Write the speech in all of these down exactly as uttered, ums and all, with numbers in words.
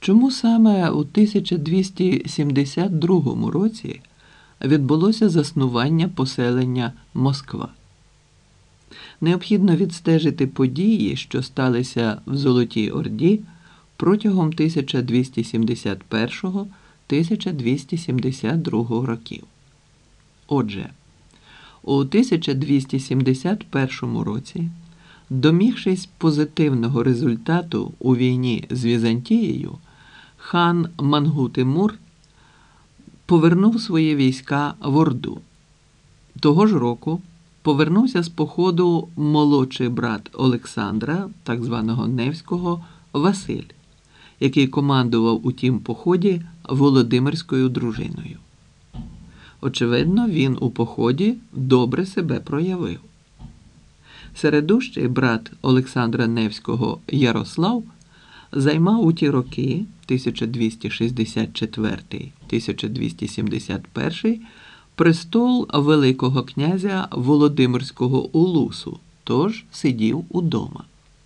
Чому саме у тисяча двісті сімдесят другому році відбулося заснування поселення Москва? Необхідно відстежити події, що сталися в Золотій Орді протягом тисяча двісті сімдесят першого - тисяча двісті сімдесят другого років. Отже, у тисяча двісті сімдесят першому році, домігшись позитивного результату у війні з Візантією, хан Мангу-Тимур повернув свої війська в Орду. Того ж року повернувся з походу молодший брат Олександра, так званого Невського, Василь, який командував у тім поході Володимирською дружиною. Очевидно, він у поході добре себе проявив. Середущий брат Олександра Невського Ярослав займав у ті роки тисяча двісті шістдесят четвертий - тисяча двісті сімдесят перший престол Великого князя Володимирського Улусу, тож сидів удома.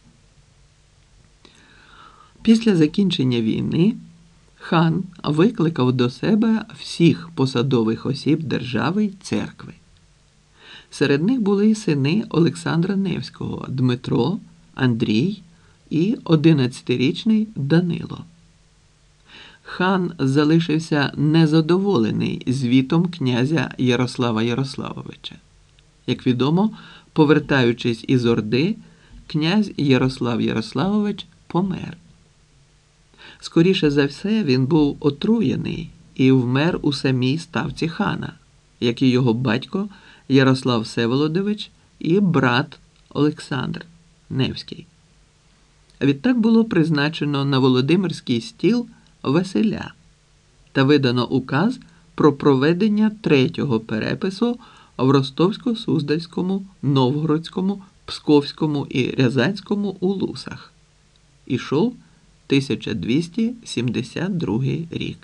Після закінчення війни хан викликав до себе всіх посадових осіб держави й церкви. Серед них були й сини Олександра Невського – Дмитро, Андрій і одинадцятирічний Данило. Хан залишився незадоволений звітом князя Ярослава Ярославовича. Як відомо, повертаючись із Орди, князь Ярослав Ярославович помер. Скоріше за все, він був отруєний і вмер у самій ставці хана, як і його батько Ярослав Всеволодович і брат Олександр Невський. Відтак було призначено на Володимирський стіл Василя та видано указ про проведення третього перепису в Ростовсько-Суздальському, Новгородському, Псковському і Рязанському улусах. Ішов тисяча двісті сімдесят другий рік.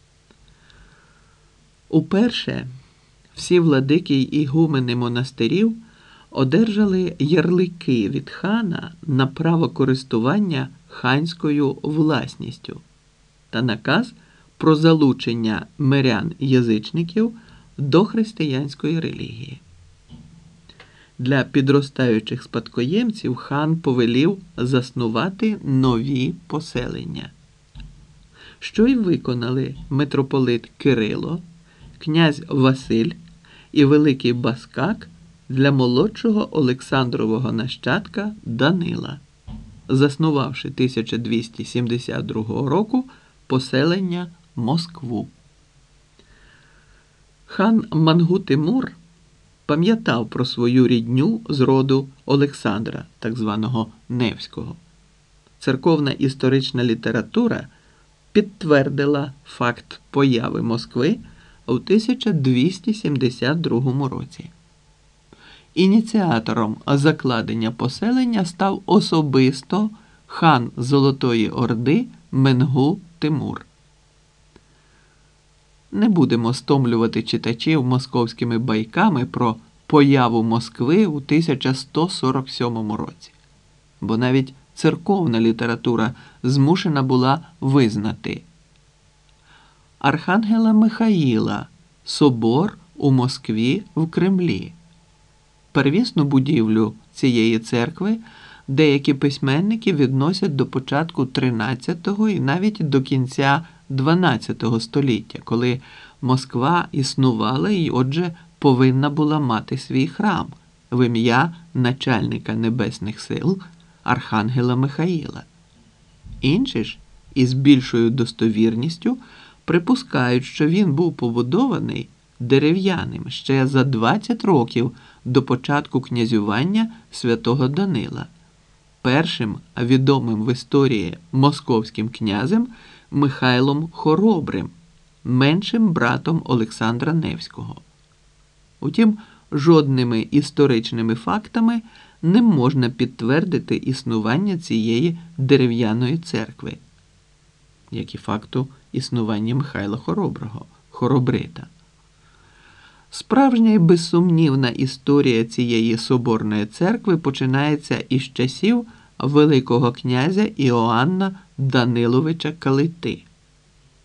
Уперше всі владики й ігумени монастирів одержали ярлики від хана на право користування ханською власністю та наказ про залучення мирян-язичників до християнської релігії. Для підростаючих спадкоємців хан повелів заснувати нові поселення, що й виконали митрополит Кирило, князь Василь і великий баскак для молодшого Олександрового нащадка Данила, заснувавши тисяча двісті сімдесят другого року поселення Москву. Хан Мангу-Тимур пам'ятав про свою рідню з роду Олександра, так званого Невського. Церковна історична література підтвердила факт появи Москви у тисяча двісті сімдесят другому році. Ініціатором закладення поселення став особисто хан Золотої Орди Менгу-Тимур. Не будемо стомлювати читачів московськими байками про появу Москви у тисяча сто сорок сьомому році, бо навіть церковна література змушена була визнати: Архангела Михаїла, собор у Москві в Кремлі. Первісну будівлю цієї церкви деякі письменники відносять до початку тринадцятого і навіть до кінця дванадцятого століття, коли Москва існувала і, отже, повинна була мати свій храм в ім'я начальника небесних сил Архангела Михаїла. Інші ж із більшою достовірністю припускають, що він був побудований дерев'яним ще за двадцять років до початку князювання святого Данила, першим відомим в історії московським князем Михайлом Хоробрим, меншим братом Олександра Невського. Утім, жодними історичними фактами не можна підтвердити існування цієї дерев'яної церкви, як і факту існування Михайла Хороброго, Хоробрита. Справжня і безсумнівна історія цієї соборної церкви починається із часів Великого князя Іоанна Даниловича Калити.